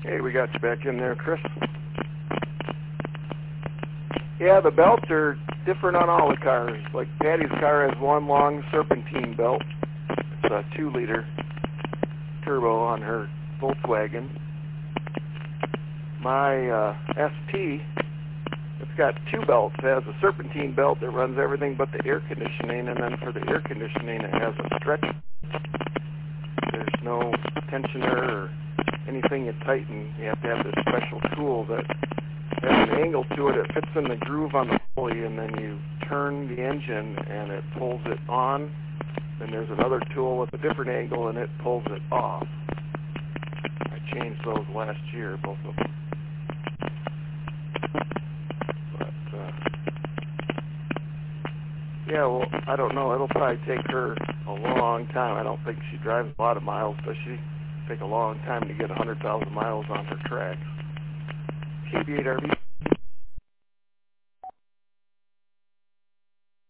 Hey, we got you back in there, Chris. Yeah, the belts are different on all the cars. Like Patty's car has one long serpentine belt. It's a 2-liter turbo on her Volkswagen. My ST, it's got 2 belts. It has a serpentine belt that runs everything but the air conditioning, and then for the air conditioning it has a stretch. There's no tensioner or anything you tighten. You have to have this special tool that has an angle to it. It fits in the groove on the pulley, and then you turn the engine and it pulls it on. Then there's another tool with a different angle and it pulls it off. I changed those last year, both of them. But, yeah, well, I don't know. It'll probably take her a long time. I don't think she drives a lot of miles, does she? Take a long time to get 100,000 miles on her tracks. KB8RV.